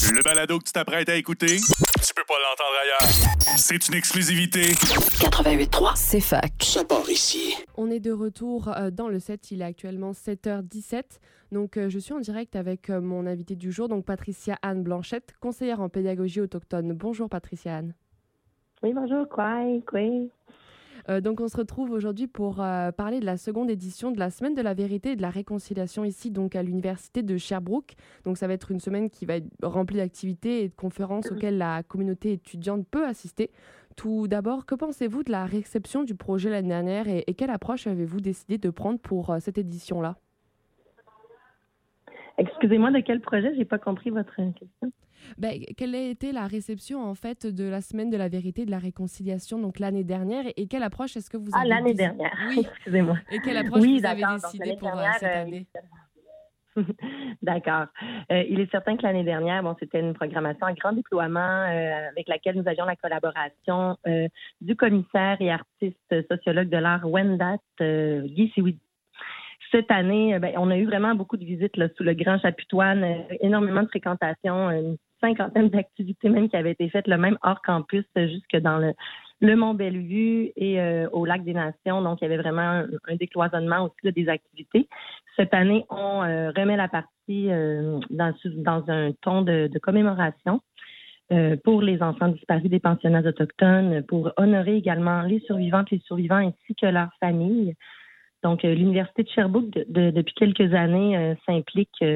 Le balado que tu t'apprêtes à écouter, tu peux pas l'entendre ailleurs. C'est une exclusivité. 88.3, c'est fac. Ça part ici. On est de retour dans le set, il est actuellement 7h17. Donc je suis en direct avec mon invité du jour, donc Patricia Anne Blanchette, conseillère en pédagogie autochtone. Bonjour Patricia Anne. Oui, bonjour, quoi. Donc on se retrouve aujourd'hui pour parler de la seconde édition de la Semaine de la Vérité et de la Réconciliation ici donc à l'Université de Sherbrooke. Donc ça va être une semaine qui va être remplie d'activités et de conférences auxquelles la communauté étudiante peut assister. Tout d'abord, que pensez-vous de la réception du projet l'année dernière et quelle approche avez-vous décidé de prendre pour cette édition-là? Excusez-moi, de quel projet? J'ai pas compris votre question. Quelle a été la réception en fait de la Semaine de la Vérité et de la Réconciliation donc l'année dernière et quelle approche est-ce que vous avez l'année dernière. Oui. Excusez-moi. Et quelle approche vous avez décidé donc, pour cette année? D'accord. Il est certain que l'année dernière, c'était une programmation à grand déploiement avec laquelle nous avions la collaboration du commissaire et artiste sociologue de l'art Wendat, Guy Sioui. Cette année, on a eu vraiment beaucoup de visites là, sous le Grand Chaputouane, énormément de fréquentation, une cinquantaine d'activités même qui avaient été faites, le même hors campus, jusque dans le Mont Bellevue et au Lac des Nations. Donc, il y avait vraiment un décloisonnement aussi là, des activités. Cette année, on remet la partie dans un ton de commémoration pour les enfants disparus des pensionnats autochtones, pour honorer également les survivantes, les survivants ainsi que leurs familles. Donc, l'Université de Sherbrooke, depuis quelques années, s'implique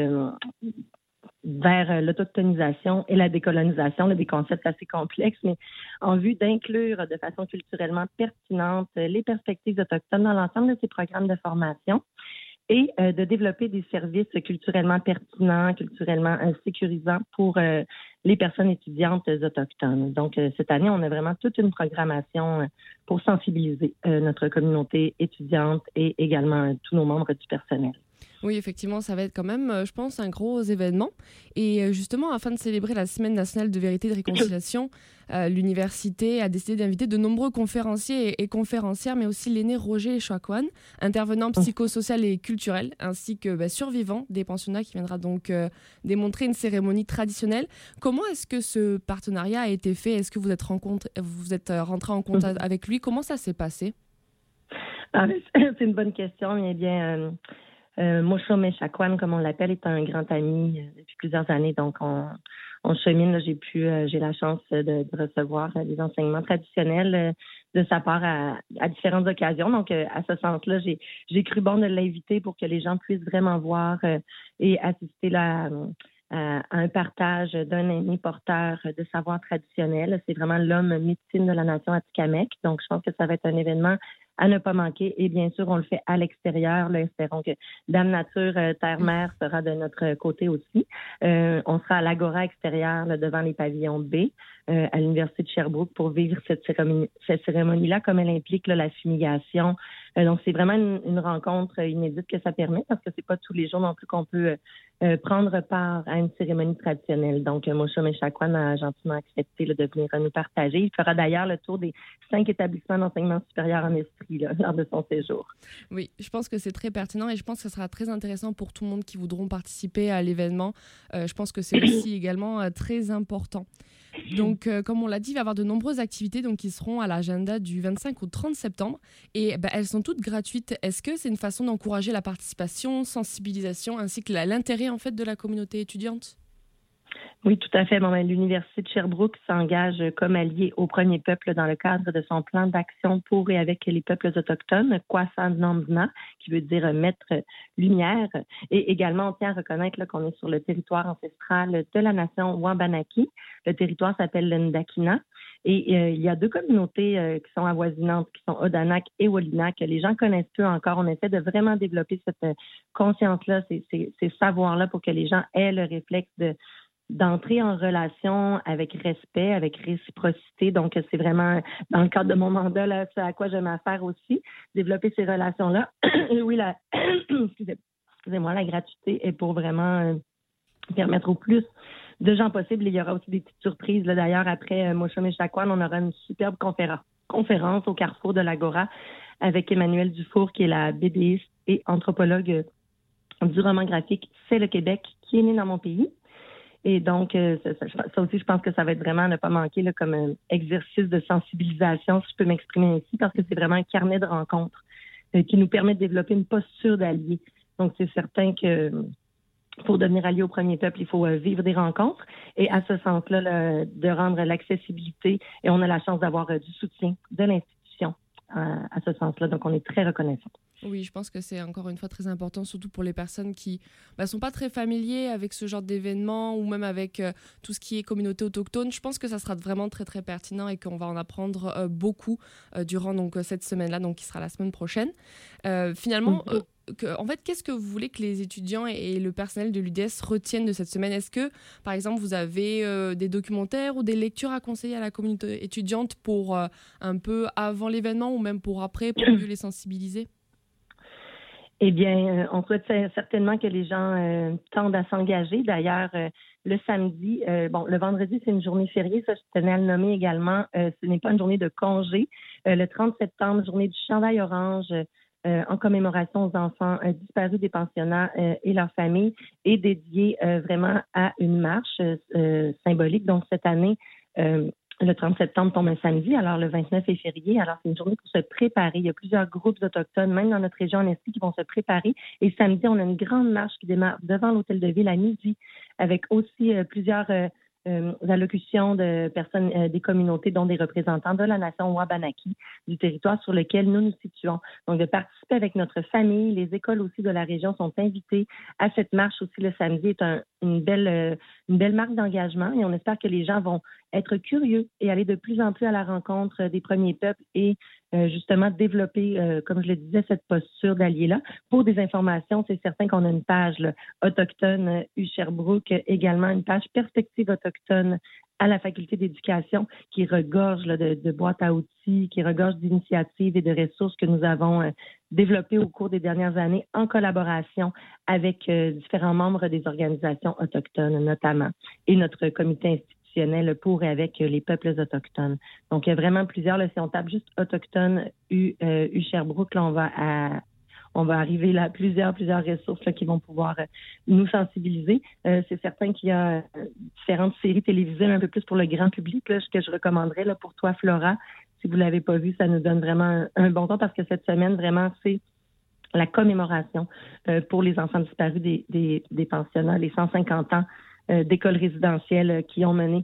vers l'autochtonisation et la décolonisation, des concepts assez complexes, mais en vue d'inclure de façon culturellement pertinente les perspectives autochtones dans l'ensemble de ces programmes de formation et de développer des services culturellement pertinents, culturellement sécurisants pour les personnes étudiantes autochtones. Donc, cette année, on a vraiment toute une programmation pour sensibiliser notre communauté étudiante et également tous nos membres du personnel. Oui, effectivement, ça va être quand même, je pense, un gros événement. Et justement, afin de célébrer la Semaine nationale de vérité et de réconciliation, l'université a décidé d'inviter de nombreux conférenciers et conférencières, mais aussi l'aîné Roger Chouakouane, intervenant psychosocial et culturel, ainsi que survivant des pensionnats qui viendra donc démontrer une cérémonie traditionnelle. Comment est-ce que ce partenariat a été fait? Est-ce que vous êtes rentré en contact avec lui? Comment ça s'est passé? C'est une bonne question. Eh bien... Moshome Chouakouane, comme on l'appelle, est un grand ami depuis plusieurs années. Donc, on chemine. Là, j'ai la chance de recevoir des enseignements traditionnels de sa part à différentes occasions. Donc, à ce sens-là, j'ai cru bon de l'inviter pour que les gens puissent vraiment voir et assister là, à un partage d'un aîné porteur de savoir traditionnel. C'est vraiment l'homme médecine de la nation Atikamekw. Donc, je pense que ça va être un événement à ne pas manquer. Et bien sûr, on le fait à l'extérieur. Là, espérons que Dame Nature, Terre-Mère sera de notre côté aussi. On sera à l'Agora extérieure là, devant les pavillons B à l'Université de Sherbrooke pour vivre cette cérémonie-là, comme elle implique là, la fumigation. Donc, c'est vraiment une rencontre inédite que ça permet parce que c'est pas tous les jours non plus qu'on peut prendre part à une cérémonie traditionnelle. Donc, Moshome Chouakouane a gentiment accepté là, de venir nous partager. Il fera d'ailleurs le tour des 5 établissements d'enseignement supérieur en esprit là, lors de son séjour. Oui, je pense que c'est très pertinent et je pense que ce sera très intéressant pour tout le monde qui voudront participer à l'événement. Je pense que c'est aussi également très important. Donc, comme on l'a dit, il va y avoir de nombreuses activités donc, qui seront à l'agenda du 25 au 30 septembre et elles sont toutes gratuites. Est-ce que c'est une façon d'encourager la participation, sensibilisation ainsi que l'intérêt en fait, de la communauté étudiante? Oui, tout à fait. L'Université de Sherbrooke s'engage comme allié au premier peuple dans le cadre de son plan d'action pour et avec les peuples autochtones, Kwasan Namdna, qui veut dire mettre lumière. Et également, on tient à reconnaître là, qu'on est sur le territoire ancestral de la nation Wabanaki. Le territoire s'appelle le Ndakina. Et il y a deux communautés qui sont avoisinantes, qui sont Odanak et Wolinak. Les gens connaissent peu encore. On essaie de vraiment développer cette conscience-là, ces savoirs-là pour que les gens aient le réflexe d'entrer en relation avec respect, avec réciprocité. Donc, c'est vraiment, dans le cadre de mon mandat, là, c'est à quoi je m'affaire aussi, développer ces relations-là. Oui, excusez-moi, la gratuité est pour vraiment permettre au plus de gens possible. Il y aura aussi des petites surprises. Là, d'ailleurs, après Moshome Chouakouane, on aura une superbe conférence au carrefour de l'Agora avec Emmanuel Dufour, qui est la BDiste et anthropologue du roman graphique C'est le Québec, qui est né dans mon pays. Et donc, ça aussi, je pense que ça va être vraiment à ne pas manquer là, comme un exercice de sensibilisation, si je peux m'exprimer ainsi, parce que c'est vraiment un carnet de rencontres qui nous permet de développer une posture d'allié. Donc, c'est certain que pour devenir allié au premier peuple, il faut vivre des rencontres. Et à ce sens-là, de rendre l'accessibilité, et on a la chance d'avoir du soutien de l'institution à ce sens-là. Donc, on est très reconnaissants. Oui, je pense que c'est encore une fois très important, surtout pour les personnes qui sont pas très familiers avec ce genre d'événements ou même avec tout ce qui est communauté autochtone. Je pense que ça sera vraiment très très pertinent et qu'on va en apprendre beaucoup durant donc cette semaine-là, donc qui sera la semaine prochaine. Finalement, en fait, qu'est-ce que vous voulez que les étudiants et le personnel de l'UDS retiennent de cette semaine? Est-ce que, par exemple, vous avez des documentaires ou des lectures à conseiller à la communauté étudiante pour un peu avant l'événement ou même pour après, pour mieux les sensibiliser? Eh bien, on souhaite certainement que les gens tendent à s'engager. D'ailleurs, le samedi, le vendredi, c'est une journée fériée, ça, je tenais à le nommer également. Ce n'est pas une journée de congé. Le 30 septembre, journée du chandail orange en commémoration aux enfants disparus des pensionnats et leurs familles, est dédiée vraiment à une marche symbolique. Donc, cette année, le 30 septembre tombe un samedi, alors le 29 est férié. Alors, c'est une journée pour se préparer. Il y a plusieurs groupes autochtones, même dans notre région en Estrie, qui vont se préparer. Et samedi, on a une grande marche qui démarre devant l'hôtel de ville à midi, avec aussi plusieurs allocutions de personnes des communautés, dont des représentants de la nation Wabanaki, du territoire sur lequel nous nous situons. Donc, de participer avec notre famille, les écoles aussi de la région sont invitées à cette marche aussi le samedi est une belle marque d'engagement et on espère que les gens vont être curieux et aller de plus en plus à la rencontre des premiers peuples et justement développer, comme je le disais, cette posture d'allié-là. Pour des informations, c'est certain qu'on a une page là, autochtone Sherbrooke, également une page perspective autochtone à la faculté d'éducation qui regorge là, de boîtes à outils, qui regorge d'initiatives et de ressources que nous avons développées au cours des dernières années en collaboration avec différents membres des organisations autochtones notamment et notre comité institutionnel pour et avec les peuples autochtones. Donc, il y a vraiment plusieurs. Là, si on tape juste autochtone Sherbrooke, là, on va arriver là à plusieurs ressources là, qui vont pouvoir nous sensibiliser. C'est certain qu'il y a différentes séries télévisées un peu plus pour le grand public là, que je recommanderais là, pour toi, Flora. Si vous ne l'avez pas vu, ça nous donne vraiment un bon temps parce que cette semaine, vraiment, c'est la commémoration pour les enfants disparus des pensionnats, les 150 ans d'écoles résidentielles qui ont mené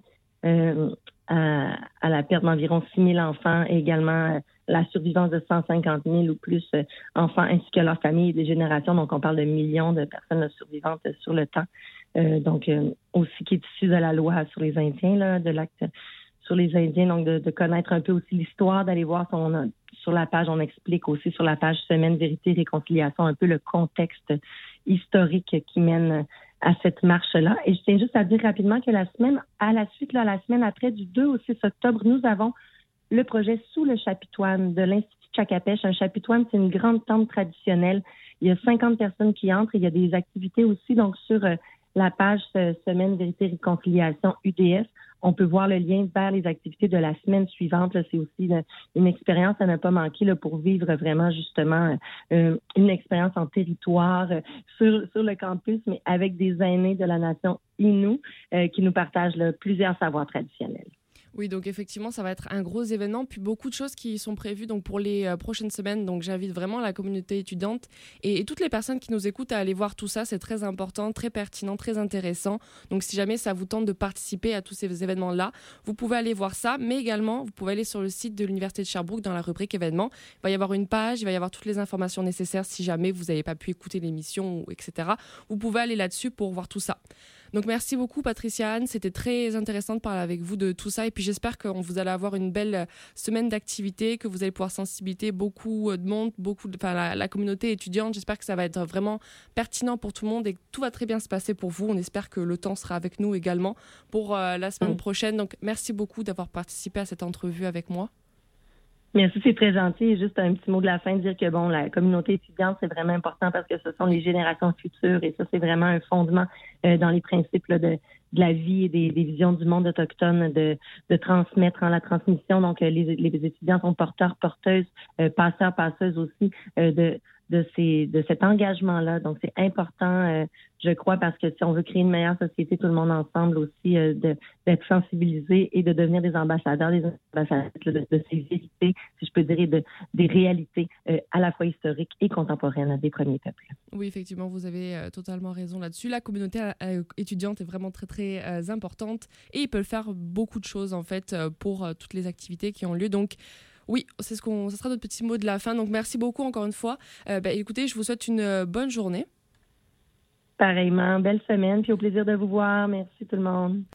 à la perte d'environ 6 000 enfants et également la survivance de 150 000 ou plus enfants ainsi que leurs familles et des générations. Donc, on parle de millions de personnes survivantes sur le temps. Donc, aussi qui est issu de la loi sur les Indiens, là, de l'acte sur les Indiens. Donc, de connaître un peu aussi l'histoire, d'aller voir sur la page, on explique aussi sur la page Semaine Vérité et Réconciliation un peu le contexte historique qui mène à cette marche-là. Et je tiens juste à dire rapidement que la semaine après, du 2 au 6 octobre, nous avons le projet Sous le chapiteau de l'Institut Tchakapèche. Un chapiteau, c'est une grande tente traditionnelle. Il y a 50 personnes qui entrent. Il y a des activités aussi. Donc, sur la page Semaine Vérité Réconciliation UDS, on peut voir le lien vers les activités de la semaine suivante. Là, c'est aussi une expérience à ne pas manquer là, pour vivre vraiment justement une expérience en territoire sur le campus, mais avec des aînés de la nation Innu qui nous partagent là, plusieurs savoirs traditionnels. Oui, donc effectivement, ça va être un gros événement, puis beaucoup de choses qui sont prévues donc, pour les prochaines semaines. Donc j'invite vraiment la communauté étudiante et toutes les personnes qui nous écoutent à aller voir tout ça. C'est très important, très pertinent, très intéressant. Donc si jamais ça vous tente de participer à tous ces événements-là, vous pouvez aller voir ça. Mais également, vous pouvez aller sur le site de l'Université de Sherbrooke dans la rubrique événements. Il va y avoir une page, il va y avoir toutes les informations nécessaires si jamais vous n'avez pas pu écouter l'émission, etc. Vous pouvez aller là-dessus pour voir tout ça. Donc merci beaucoup Patricia Anne, c'était très intéressant de parler avec vous de tout ça et puis j'espère que vous allez avoir une belle semaine d'activités, que vous allez pouvoir sensibiliser beaucoup de monde, la communauté étudiante. J'espère que ça va être vraiment pertinent pour tout le monde et que tout va très bien se passer pour vous. On espère que le temps sera avec nous également pour la semaine prochaine. Donc merci beaucoup d'avoir participé à cette entrevue avec moi. Merci, c'est très gentil. Et juste un petit mot de la fin, dire que la communauté étudiante, c'est vraiment important parce que ce sont les générations futures et ça, c'est vraiment un fondement dans les principes là, de la vie et des visions du monde autochtone de transmettre en la transmission. Donc, les étudiants sont porteurs, porteuses, passeurs, passeuses aussi de cet engagement-là. Donc, c'est important, je crois, parce que si on veut créer une meilleure société, tout le monde ensemble aussi, d'être sensibilisé et de devenir des ambassadeurs de ces vérités, si je peux dire, et des réalités à la fois historiques et contemporaines des premiers peuples. Oui, effectivement, vous avez totalement raison là-dessus. La communauté étudiante est vraiment très, très importante et ils peuvent faire beaucoup de choses, en fait, pour toutes les activités qui ont lieu. Donc, oui, ça sera notre petit mot de la fin. Donc, merci beaucoup encore une fois. Écoutez, je vous souhaite une bonne journée. Pareillement, belle semaine, puis au plaisir de vous voir. Merci tout le monde.